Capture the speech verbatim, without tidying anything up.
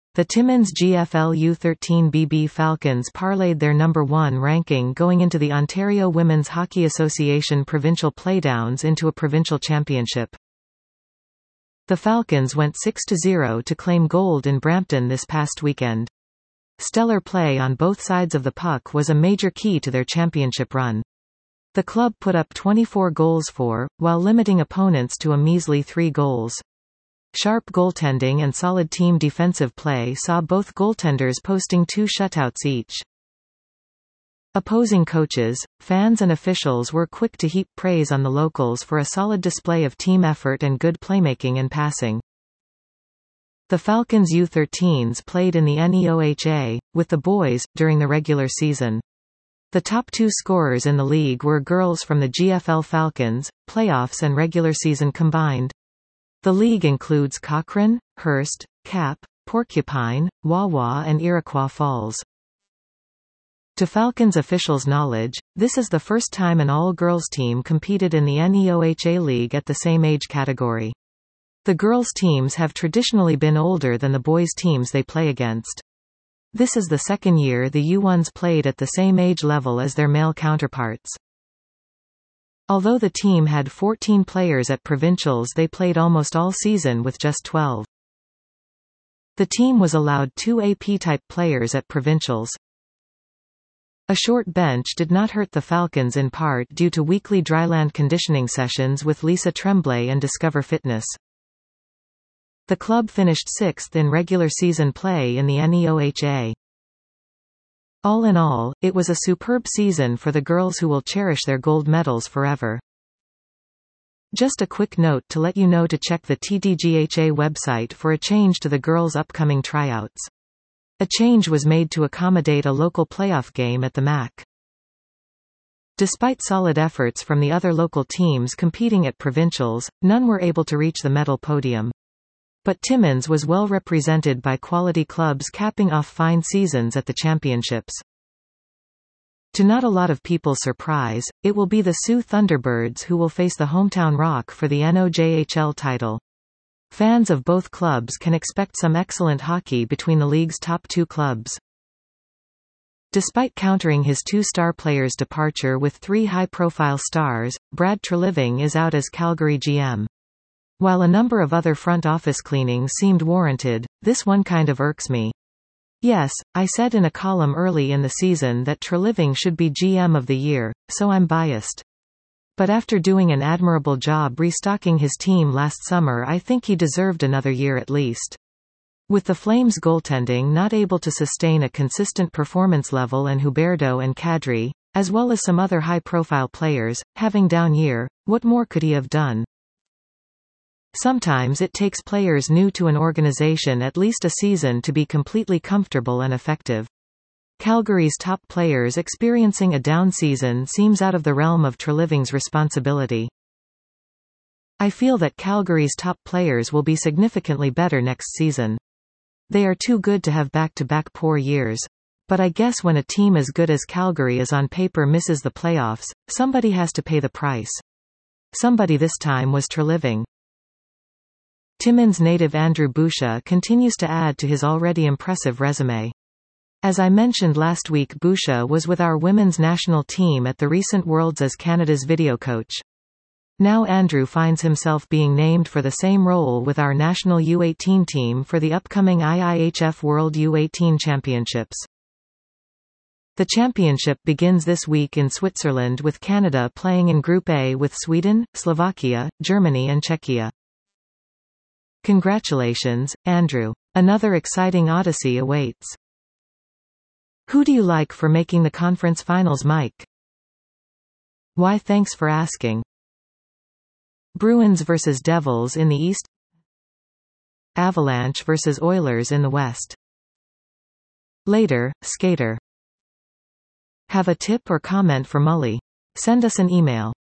The Timmins G F L U thirteen B B Falcons parlayed their number one ranking going into the Ontario Women's Hockey Association provincial playdowns into a provincial championship. The Falcons went six to zero to claim gold in Brampton this past weekend. Stellar play on both sides of the puck was a major key to their championship run. The club put up twenty-four goals for, while limiting opponents to a measly three goals. Sharp goaltending and solid team defensive play saw both goaltenders posting two shutouts each. Opposing coaches, fans and officials were quick to heap praise on the locals for a solid display of team effort and good playmaking and passing. The Falcons U thirteens played in the N E O H A, with the boys, during the regular season. The top two scorers in the league were girls from the G F L Falcons, playoffs and regular season combined. The league includes Cochrane, Hearst, Cap, Porcupine, Wawa and Iroquois Falls. To Falcons officials' knowledge, this is the first time an all-girls team competed in the N E O H A league at the same age category. The girls' teams have traditionally been older than the boys' teams they play against. This is the second year the U ones played at the same age level as their male counterparts. Although the team had fourteen players at provincials, they played almost all season with just twelve. The team was allowed two A P-type players at provincials. A short bench did not hurt the Falcons in part due to weekly dryland conditioning sessions with Lisa Tremblay and Discover Fitness. The club finished sixth in regular season play in the N E O H A. All in all, it was a superb season for the girls who will cherish their gold medals forever. Just a quick note to let you know to check the T D G H A website for a change to the girls' upcoming tryouts. A change was made to accommodate a local playoff game at the M A C. Despite solid efforts from the other local teams competing at provincials, none were able to reach the medal podium. But Timmins was well represented by quality clubs capping off fine seasons at the championships. To not a lot of people's surprise, it will be the Sioux Thunderbirds who will face the Hometown Rock for the N O J H L title. Fans of both clubs can expect some excellent hockey between the league's top two clubs. Despite countering his two star players' departure with three high-profile stars, Brad Treliving is out as Calgary G M. While a number of other front office cleanings seemed warranted, this one kind of irks me. Yes, I said in a column early in the season that Treliving should be G M of the year, so I'm biased. But after doing an admirable job restocking his team last summer, I think he deserved another year at least. With the Flames' goaltending not able to sustain a consistent performance level and Huberto and Kadri, as well as some other high-profile players, having down year, what more could he have done? Sometimes it takes players new to an organization at least a season to be completely comfortable and effective. Calgary's top players experiencing a down season seems out of the realm of Treliving's responsibility. I feel that Calgary's top players will be significantly better next season. They are too good to have back-to-back poor years. But I guess when a team as good as Calgary is on paper misses the playoffs, somebody has to pay the price. Somebody this time was Treliving. Timmins native Andrew Boucher continues to add to his already impressive resume. As I mentioned last week, Boucher was with our women's national team at the recent Worlds as Canada's video coach. Now Andrew finds himself being named for the same role with our national U eighteen team for the upcoming I I H F World U eighteen Championships. The championship begins this week in Switzerland with Canada playing in Group A with Sweden, Slovakia, Germany and Czechia. Congratulations, Andrew. Another exciting odyssey awaits. Who do you like for making the conference finals, Mike? Why, thanks for asking. Bruins versus Devils in the East. Avalanche versus Oilers in the West. Later, Skater. Have a tip or comment for Mully? Send us an email.